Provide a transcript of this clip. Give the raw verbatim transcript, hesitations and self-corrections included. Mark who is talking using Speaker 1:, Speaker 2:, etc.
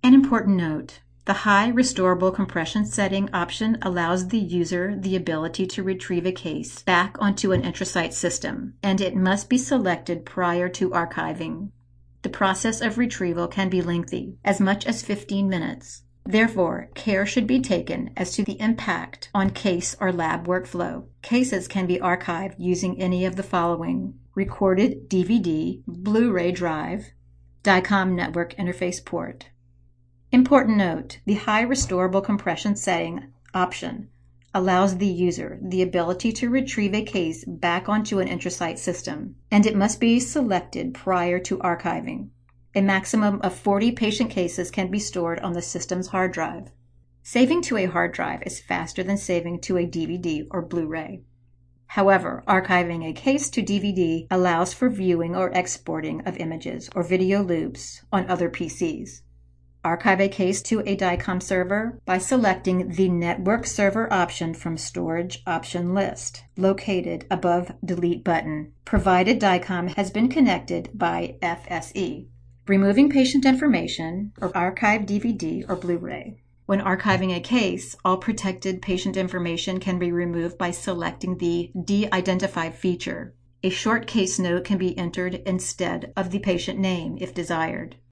Speaker 1: An important note: the high restorable compression setting option allows the user the ability to retrieve a case back onto an intrasite system, and it must be selected prior to archiving. The process of retrieval can be lengthy, as much as fifteen minutes. Therefore, care should be taken as to the impact on case or lab workflow. Cases can be archived using any of the following: recorded D V D, Blu-ray drive, DICOM network interface port. Important note: the high restorable compression setting option allows the user the ability to retrieve a case back onto an intrasite system, and it must be selected prior to archiving. A maximum of forty patient cases can be stored on the system's hard drive. Saving to a hard drive is faster than saving to a D V D or Blu-ray. However, archiving a case to D V D allows for viewing or exporting of images or video loops on other P Cs. Archive a case to a DICOM server by selecting the Network Server option from Storage Option List, located above Delete button, provided DICOM has been connected by F S E. Removing patient information or archive D V D or Blu-ray. When archiving a case, all protected patient information can be removed by selecting the De-Identify feature. A short case note can be entered instead of the patient name if desired.